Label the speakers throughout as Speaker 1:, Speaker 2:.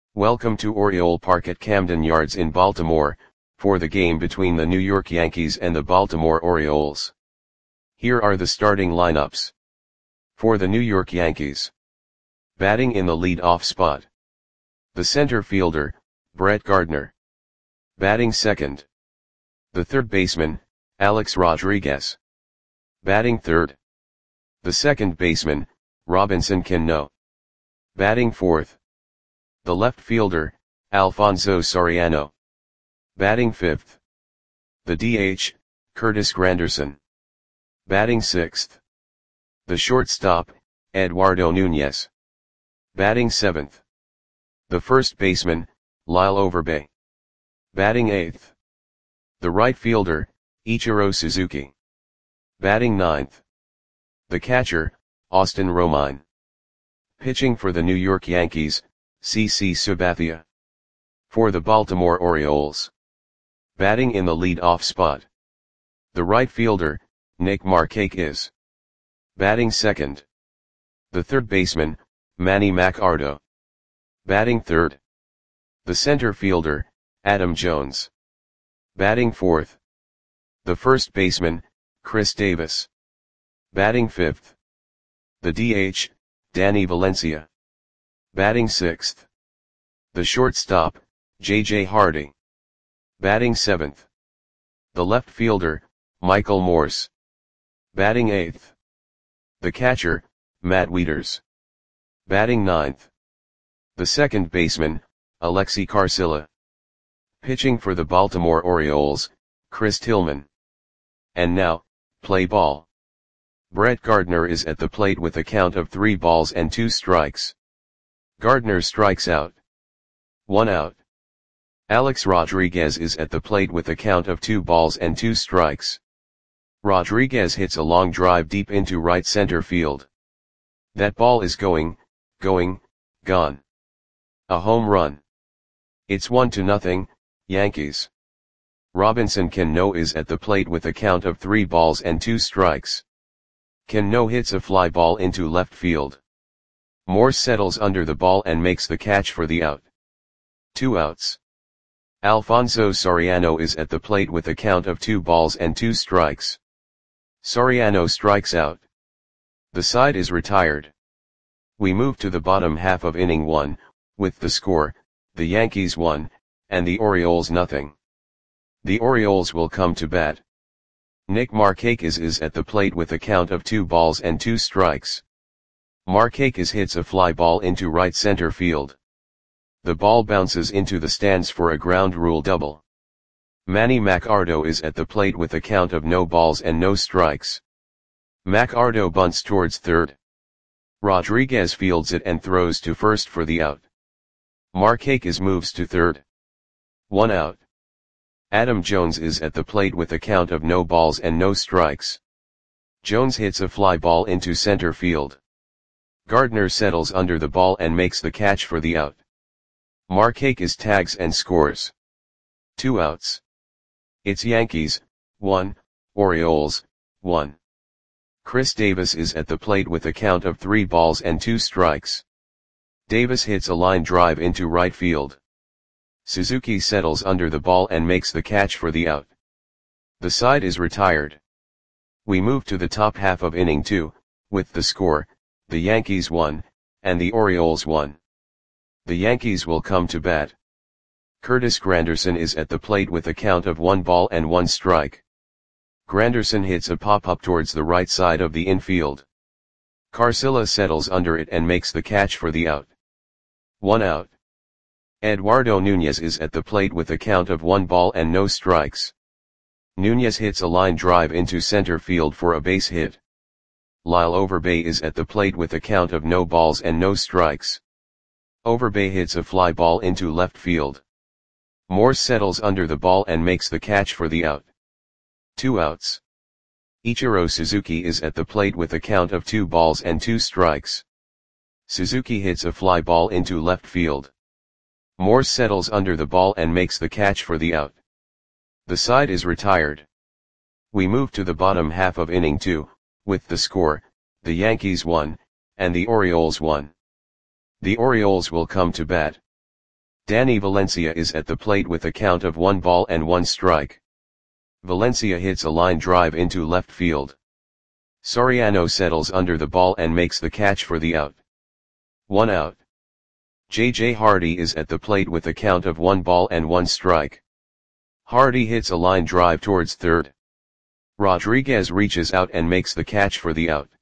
Speaker 1: Welcome to Oriole Park at Camden Yards in Baltimore, for the game between the New York Yankees and the Baltimore Orioles. Here are the starting lineups. For the New York Yankees. Batting in the lead-off spot. The center fielder, Brett Gardner. Batting second. The third baseman, Alex Rodriguez. Batting third. The second baseman, Robinson Cano. Batting fourth. The left fielder, Alfonso Soriano. Batting fifth. The DH, Curtis Granderson. Batting sixth. The shortstop, Eduardo Nunez. Batting seventh. The first baseman, Lyle Overbay. Batting eighth. The right fielder, Ichiro Suzuki. Batting ninth. The catcher, Austin Romine. Pitching for the New York Yankees, CC Sabathia. For the Baltimore Orioles. Batting in the lead-off spot. The right fielder, Nick Markakis. Batting second. The third baseman, Manny Machado. Batting third. The center fielder, Adam Jones. Batting fourth. The first baseman, Chris Davis. Batting fifth. The DH, Danny Valencia. Batting sixth. The shortstop, J.J. Hardy. Batting seventh. The left fielder, Michael Morse. Batting eighth. The catcher, Matt Wieters. Batting ninth. The second baseman, Alexi Carcilla. Pitching for the Baltimore Orioles, Chris Tillman. And now, play ball. Brett Gardner is at the plate with a count of 3 balls and 2 strikes. Gardner strikes out. 1 out. Alex Rodriguez is at the plate with a count of 2 balls and 2 strikes. Rodriguez hits a long drive deep into right center field. That ball is gone. A home run. It's 1-0, Yankees. Robinson Cano is at the plate with a count of 3 balls and 2 strikes. Cano hits a fly ball into left field. Morse settles under the ball and makes the catch for the out. 2 outs. Alfonso Soriano is at the plate with a count of 2 balls and 2 strikes. Soriano strikes out. The side is retired. We move to the bottom half of inning 1, with the score, the Yankees 1, and the Orioles nothing. The Orioles will come to bat. Nick Markakis is at the plate with a count of 2 balls and 2 strikes. Markakis hits a fly ball into right center field. The ball bounces into the stands for a ground rule double. Manny Machado is at the plate with a count of no balls and no strikes. Machado bunts towards third. Rodriguez fields it and throws to first for the out. Markakis moves to third. 1 out. Adam Jones is at the plate with a count of no balls and no strikes. Jones hits a fly ball into center field. Gardner settles under the ball and makes the catch for the out. Markakis tags and scores. 2 outs. It's Yankees, 1, Orioles, 1. Chris Davis is at the plate with a count of 3 balls and 2 strikes. Davis hits a line drive into right field. Suzuki settles under the ball and makes the catch for the out. The side is retired. We move to the top half of inning 2, with the score, the Yankees 1, and the Orioles 1. The Yankees will come to bat. Curtis Granderson is at the plate with a count of 1 ball and 1 strike. Granderson hits a pop-up towards the right side of the infield. Carcilla settles under it and makes the catch for the out. 1 out. Eduardo Nunez is at the plate with a count of 1 ball and no strikes. Nunez hits a line drive into center field for a base hit. Lyle Overbay is at the plate with a count of no balls and no strikes. Overbay hits a fly ball into left field. Morse settles under the ball and makes the catch for the out. 2 outs. Ichiro Suzuki is at the plate with a count of 2 balls and 2 strikes. Suzuki hits a fly ball into left field. Morse settles under the ball and makes the catch for the out. The side is retired. We move to the bottom half of inning 2, with the score, the Yankees 1, and the Orioles 1. The Orioles will come to bat. Danny Valencia is at the plate with a count of 1 ball and 1 strike. Valencia hits a line drive into left field. Soriano settles under the ball and makes the catch for the out. 1 out. J.J. Hardy is at the plate with a count of 1 ball and 1 strike. Hardy hits a line drive towards third. Rodriguez reaches out and makes the catch for the out.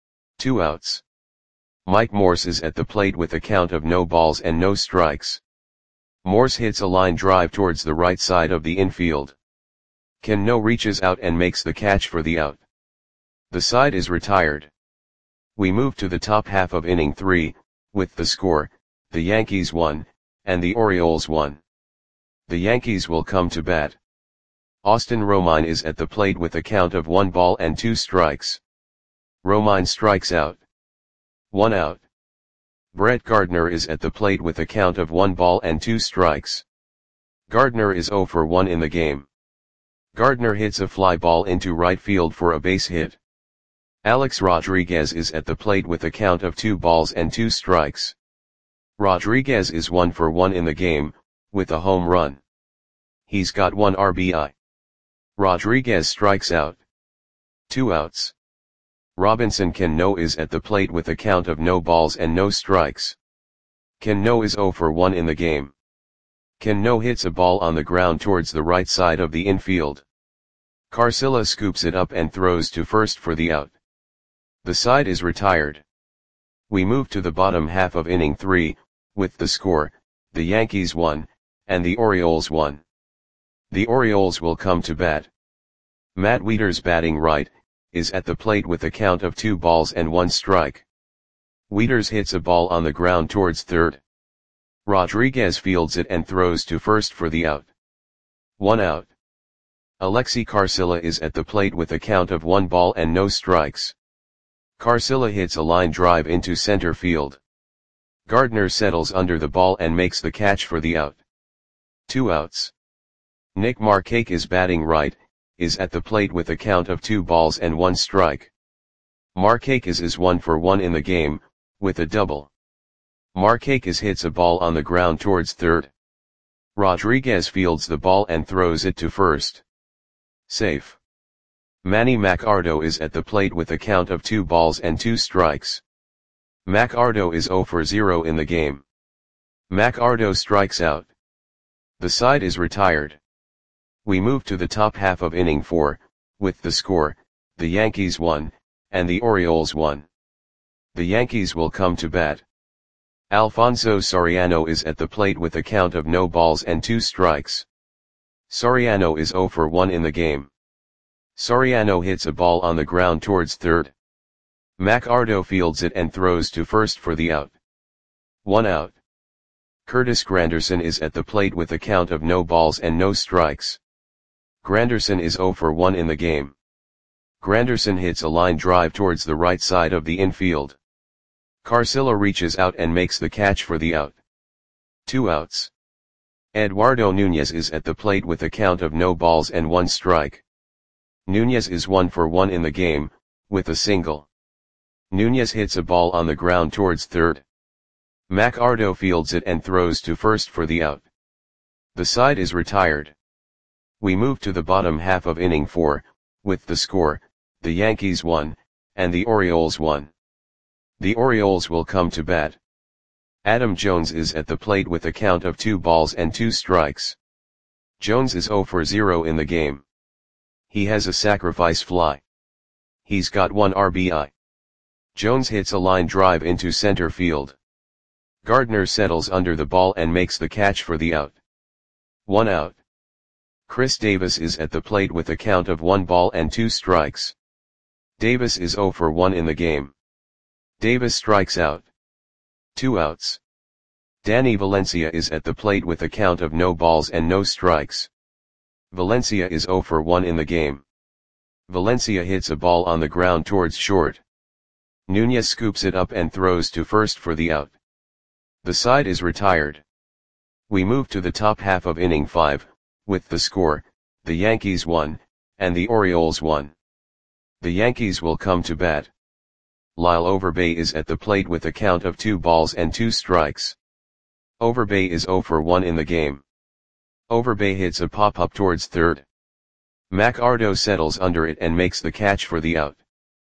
Speaker 1: 2 outs. Mike Morse is at the plate with a count of no balls and no strikes. Morse hits a line drive towards the right side of the infield. Cano reaches out and makes the catch for the out. The side is retired. We move to the top half of inning 3, with the score, the Yankees 1, and the Orioles 1. The Yankees will come to bat. Austin Romine is at the plate with a count of 1 ball and 2 strikes. Romine strikes out. 1 out. Brett Gardner is at the plate with a count of 1 ball and 2 strikes. Gardner is 0 for 1 in the game. Gardner hits a fly ball into right field for a base hit. Alex Rodriguez is at the plate with a count of 2 balls and 2 strikes. Rodriguez is 1 for 1 in the game, with a home run. He's got 1 RBI. Rodriguez strikes out. 2 outs. Robinson Cano is at the plate with a count of no balls and no strikes. Cano is 0 for 1 in the game. Cano hits a ball on the ground towards the right side of the infield. Carcilla scoops it up and throws to first for the out. The side is retired. We move to the bottom half of inning 3, with the score, the Yankees 1, and the Orioles 1. The Orioles will come to bat. Matt Wieters, batting right, is at the plate with a count of 2 balls and 1 strike. Wieters hits a ball on the ground towards third. Rodriguez fields it and throws to first for the out. 1 out. Alexi Carcilla is at the plate with a count of 1 ball and no strikes. Carcilla hits a line drive into center field. Gardner settles under the ball and makes the catch for the out. 2 outs. Nick Markakis, batting right, is at the plate with a count of 2 balls and 1 strike. Markakis is 1 for 1 in the game, with a double. Markakis hits a ball on the ground towards third. Rodriguez fields the ball and throws it to first. Safe. Manny Macardo is at the plate with a count of 2 balls and 2 strikes. Macardo is 0 for 0 in the game. Macardo strikes out. The side is retired. We move to the top half of inning 4, with the score, the Yankees 1, and the Orioles 1. The Yankees will come to bat. Alfonso Soriano is at the plate with a count of no balls and 2 strikes. Soriano is 0 for 1 in the game. Soriano hits a ball on the ground towards third. Macardo fields it and throws to first for the out. 1 out. Curtis Granderson is at the plate with a count of no balls and no strikes. Granderson is 0 for 1 in the game. Granderson hits a line drive towards the right side of the infield. Carcilla reaches out and makes the catch for the out. 2 outs. Eduardo Nunez is at the plate with a count of no balls and 1 strike. Nunez is 1 for 1 in the game, with a single. Nunez hits a ball on the ground towards third. Macardo fields it and throws to first for the out. The side is retired. We move to the bottom half of inning 4, with the score, the Yankees 1, and the Orioles 1. The Orioles will come to bat. Adam Jones is at the plate with a count of 2 balls and 2 strikes. Jones is 0 for 0 in the game. He has a sacrifice fly. He's got 1 RBI. Jones hits a line drive into center field. Gardner settles under the ball and makes the catch for the out. 1 out. Chris Davis is at the plate with a count of 1 ball and 2 strikes. Davis is 0 for 1 in the game. Davis strikes out. 2 outs. Danny Valencia is at the plate with a count of no balls and no strikes. Valencia is 0 for 1 in the game. Valencia hits a ball on the ground towards short. Nunez scoops it up and throws to first for the out. The side is retired. We move to the top half of inning 5, with the score, the Yankees 1, and the Orioles 1. The Yankees will come to bat. Lyle Overbay is at the plate with a count of 2 balls and 2 strikes. Overbay is 0 for 1 in the game. Overbay hits a pop-up towards third. McArdo settles under it and makes the catch for the out.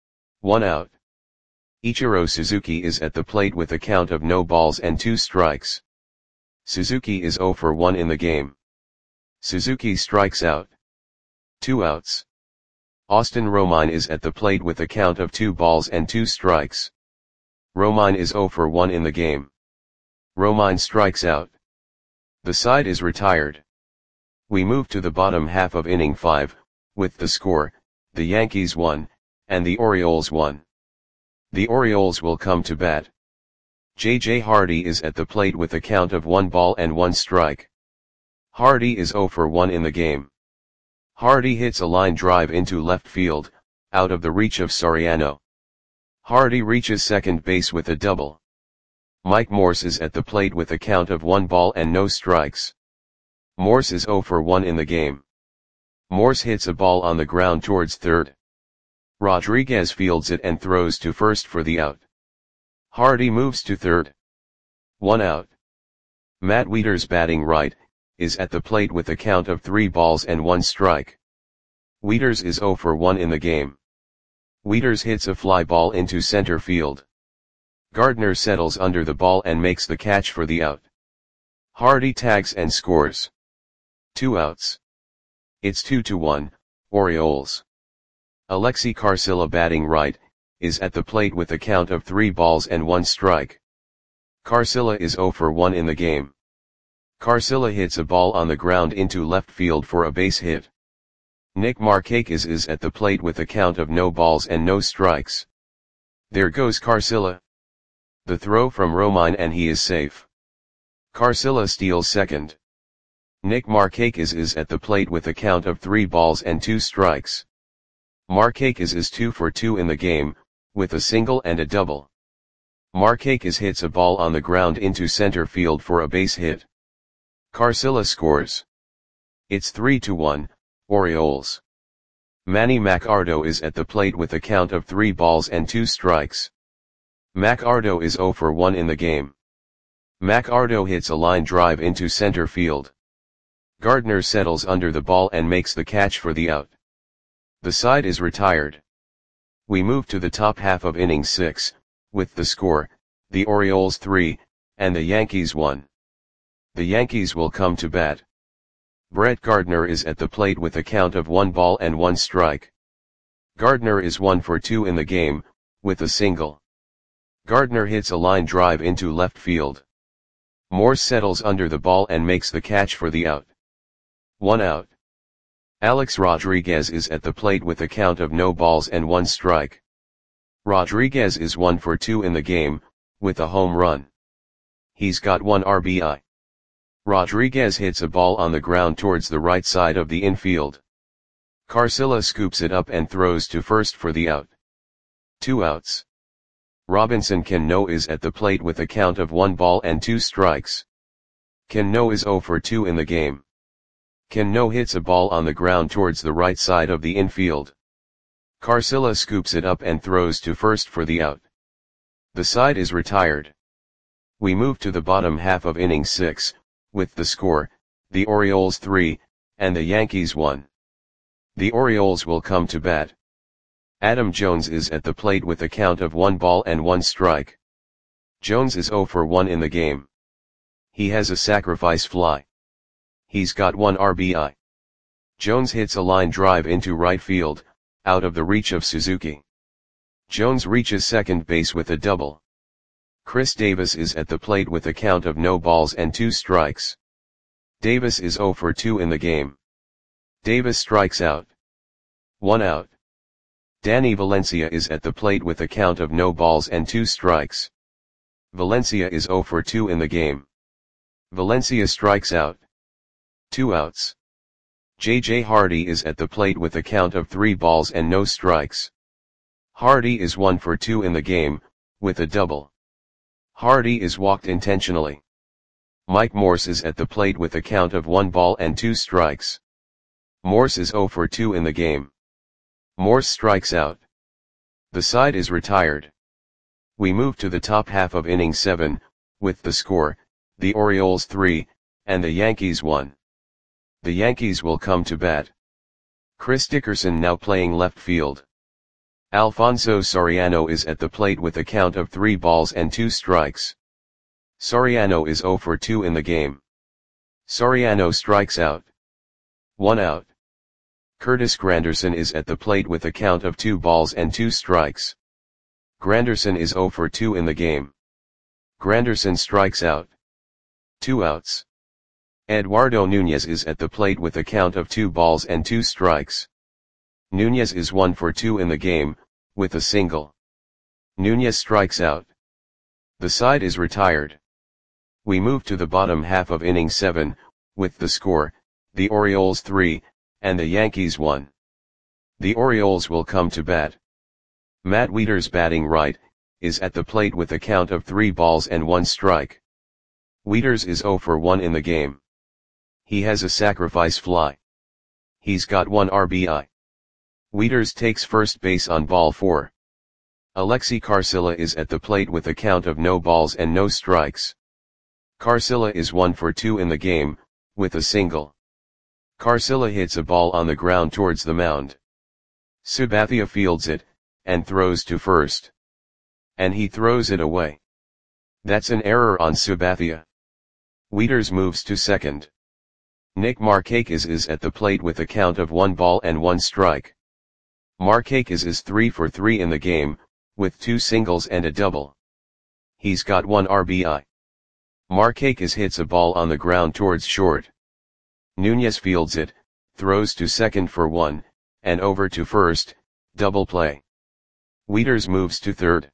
Speaker 1: 1 out. Ichiro Suzuki is at the plate with a count of no balls and 2 strikes. Suzuki is 0 for 1 in the game. Suzuki strikes out. 2 outs. Austin Romine is at the plate with a count of 2 balls and 2 strikes. Romine is 0 for 1 in the game. Romine strikes out. The side is retired. We move to the bottom half of inning 5, with the score, the Yankees 1, and the Orioles 1. The Orioles will come to bat. J.J. Hardy is at the plate with a count of 1 ball and 1 strike. Hardy is 0 for 1 in the game. Hardy hits a line drive into left field, out of the reach of Soriano. Hardy reaches second base with a double. Mike Morse is at the plate with a count of 1 ball and no strikes. Morse is 0 for 1 in the game. Morse hits a ball on the ground towards third. Rodriguez fields it and throws to first for the out. Hardy moves to third. 1 out. Matt Wieters, batting right, is at the plate with a count of 3 balls and 1 strike. Wieters is 0 for 1 in the game. Wieters hits a fly ball into center field. Gardner settles under the ball and makes the catch for the out. Hardy tags and scores. 2 outs. It's 2-1, Orioles. Alexi Carcilla, batting right, is at the plate with a count of 3 balls and 1 strike. Carcilla is 0 for 1 in the game. Carcilla hits a ball on the ground into left field for a base hit. Nick Markakis is at the plate with a count of no balls and no strikes. There goes Carcilla. The throw from Romine and he is safe. Carcilla steals second. Nick Markakis is at the plate with a count of 3 balls and 2 strikes. Markakis is 2 for 2 in the game, with a single and a double. Markakis hits a ball on the ground into center field for a base hit. Carcilla scores. It's 3-1, Orioles. Manny McArdo is at the plate with a count of 3 balls and 2 strikes. McArdo is 0 for 1 in the game. McArdo hits a line drive into center field. Gardner settles under the ball and makes the catch for the out. The side is retired. We move to the top half of inning 6, with the score, the Orioles 3, and the Yankees 1. The Yankees will come to bat. Brett Gardner is at the plate with a count of 1 ball and 1 strike. Gardner is 1 for 2 in the game, with a single. Gardner hits a line drive into left field. Morse settles under the ball and makes the catch for the out. 1 out. Alex Rodriguez is at the plate with a count of no balls and 1 strike. Rodriguez is 1 for 2 in the game, with a home run. He's got 1 RBI. Rodriguez hits a ball on the ground towards the right side of the infield. Carcilla scoops it up and throws to first for the out. 2 outs. Robinson Cano is at the plate with a count of 1 ball and 2 strikes. Cano is 0 for 2 in the game. Cano hits a ball on the ground towards the right side of the infield. Carcilla scoops it up and throws to first for the out. The side is retired. We move to the bottom half of inning 6, with the score, the Orioles 3, and the Yankees 1. The Orioles will come to bat. Adam Jones is at the plate with a count of 1 ball and 1 strike. Jones is 0 for 1 in the game. He has a sacrifice fly. He's got 1 RBI. Jones hits a line drive into right field, out of the reach of Suzuki. Jones reaches second base with a double. Chris Davis is at the plate with a count of no balls and 2 strikes. Davis is 0 for 2 in the game. Davis strikes out. 1 out. Danny Valencia is at the plate with a count of no balls and 2 strikes. Valencia is 0 for 2 in the game. Valencia strikes out. 2 outs. J.J. Hardy is at the plate with a count of 3 balls and no strikes. Hardy is 1 for 2 in the game, with a double. Hardy is walked intentionally. Mike Morse is at the plate with a count of 1 ball and 2 strikes. Morse is 0 for 2 in the game. Morse strikes out. The side is retired. We move to the top half of inning 7, with the score, the Orioles 3, and the Yankees 1. The Yankees will come to bat. Chris Dickerson now playing left field. Alfonso Soriano is at the plate with a count of 3 balls and 2 strikes. Soriano is 0 for 2 in the game. Soriano strikes out. 1 out. Curtis Granderson is at the plate with a count of 2 balls and 2 strikes. Granderson is 0 for 2 in the game. Granderson strikes out. 2 outs. Eduardo Nunez is at the plate with a count of 2 balls and 2 strikes. Nunez is 1 for 2 in the game, with a single. Nunez strikes out. The side is retired. We move to the bottom half of inning 7, with the score, the Orioles 3, and the Yankees 1. The Orioles will come to bat. Matt Wieters, batting right, is at the plate with a count of 3 balls and 1 strike. Wieters is 0 for 1 in the game. He has a sacrifice fly. He's got 1 RBI. Wieters takes first base on ball 4. Alexi Carcilla is at the plate with a count of no balls and no strikes. Carcilla is 1 for 2 in the game, with a single. Carcilla hits a ball on the ground towards the mound. Sabathia fields it, and throws to first. And he throws it away. That's an error on Sabathia. Wieters moves to second. Nick Markakis is at the plate with a count of 1 ball and 1 strike. Markakis is 3 for 3 in the game, with 2 singles and a double. He's got 1 RBI. Markakis hits a ball on the ground towards short. Nunez fields it, throws to second for 1, and over to first, double play. Wieters moves to third.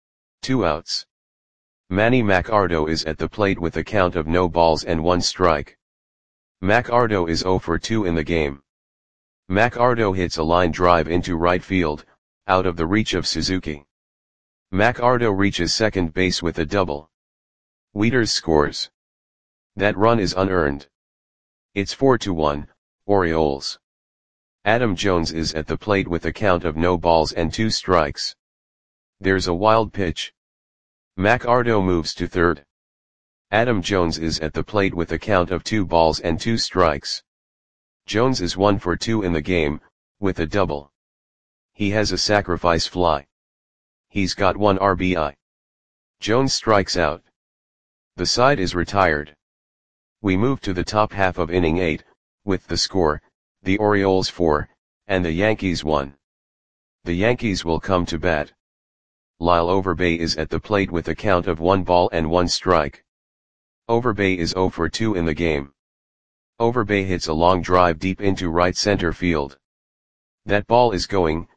Speaker 1: 2 outs. Manny Machado is at the plate with a count of no balls and 1 strike. Machado is 0 for 2 in the game. Machado hits a line drive into right field, out of the reach of Suzuki. Machado reaches second base with a double. Wieters scores. That run is unearned. It's 4-1, Orioles. Adam Jones is at the plate with a count of no balls and 2 strikes. There's a wild pitch. Machado moves to third. Adam Jones is at the plate with a count of 2 balls and 2 strikes. Jones is 1 for 2 in the game, with a double. He has a sacrifice fly. He's got 1 RBI. Jones strikes out. The side is retired. We move to the top half of inning 8, with the score, the Orioles 4, and the Yankees 1. The Yankees will come to bat. Lyle Overbay is at the plate with a count of 1 ball and 1 strike. Overbay is 0 for 2 in the game. Overbay hits a long drive deep into right center field. That ball is gone.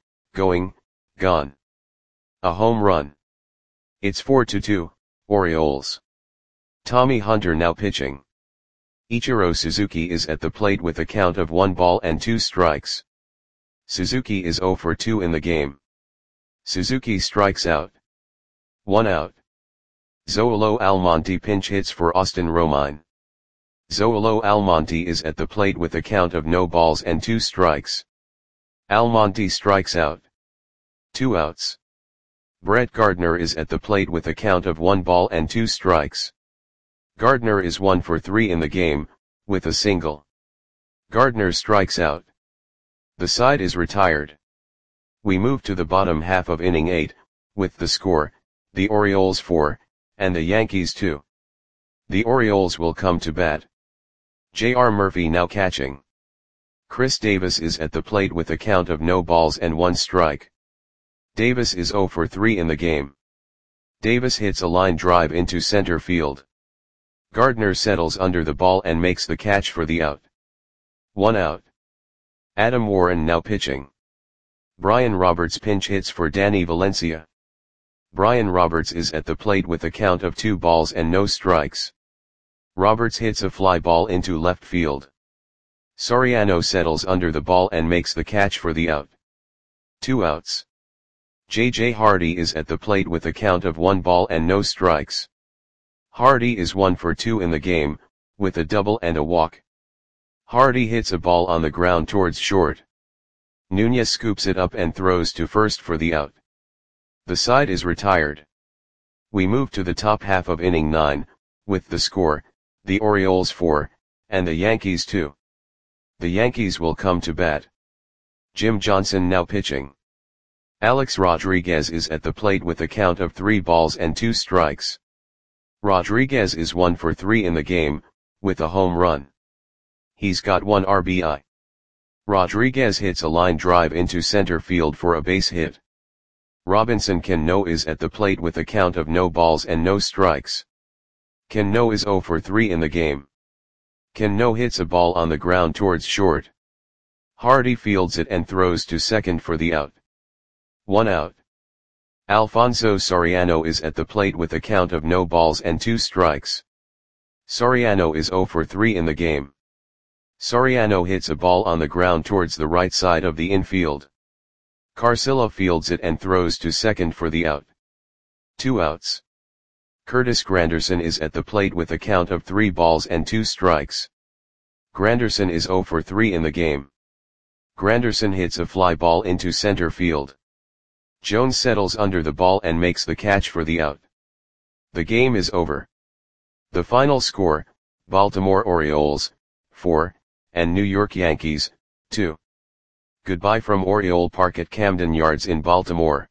Speaker 1: A home run. It's 4-2, Orioles. Tommy Hunter now pitching. Ichiro Suzuki is at the plate with a count of 1 ball and 2 strikes. Suzuki is 0 for 2 in the game. Suzuki strikes out. 1 out. Zoilo Almonte pinch hits for Austin Romine. Zoilo Almonte is at the plate with a count of no balls and 2 strikes. Almonte strikes out. 2 outs. Brett Gardner is at the plate with a count of 1 ball and 2 strikes. Gardner is 1 for 3 in the game, with a single. Gardner strikes out. The side is retired. We move to the bottom half of inning 8, with the score, the Orioles 4, and the Yankees 2. The Orioles will come to bat. J.R. Murphy now catching. Chris Davis is at the plate with a count of no balls and 1 strike. Davis is 0 for 3 in the game. Davis hits a line drive into center field. Gardner settles under the ball and makes the catch for the out. 1 out. Adam Warren now pitching. Brian Roberts pinch hits for Danny Valencia. Brian Roberts is at the plate with a count of 2 balls and no strikes. Roberts hits a fly ball into left field. Soriano settles under the ball and makes the catch for the out. 2 outs. J.J. Hardy is at the plate with a count of 1 ball and no strikes. Hardy is 1 for 2 in the game, with a double and a walk. Hardy hits a ball on the ground towards short. Nunez scoops it up and throws to first for the out. The side is retired. We move to the top half of inning 9, With the score, the Orioles 4, and the Yankees 2. The Yankees will come to bat. Jim Johnson now pitching. Alex Rodriguez is at the plate with a count of 3 balls and 2 strikes. Rodriguez is 1 for 3 in the game, with a home run. He's got 1 RBI. Rodriguez hits a line drive into center field for a base hit. Robinson Cano is at the plate with a count of no balls and no strikes. Cano is 0 for 3 in the game. Cano hits a ball on the ground towards short. Hardy fields it and throws to second for the out. 1 out. Alfonso Soriano is at the plate with a count of no balls and 2 strikes. Soriano is 0 for 3 in the game. Soriano hits a ball on the ground towards the right side of the infield. Carcillo fields it and throws to second for the out. 2 outs. Curtis Granderson is at the plate with a count of 3 balls and 2 strikes. Granderson is 0 for 3 in the game. Granderson hits a fly ball into center field. Jones settles under the ball and makes the catch for the out. The game is over. The final score, Baltimore Orioles, 4, and New York Yankees, 2. Goodbye from Oriole Park at Camden Yards in Baltimore.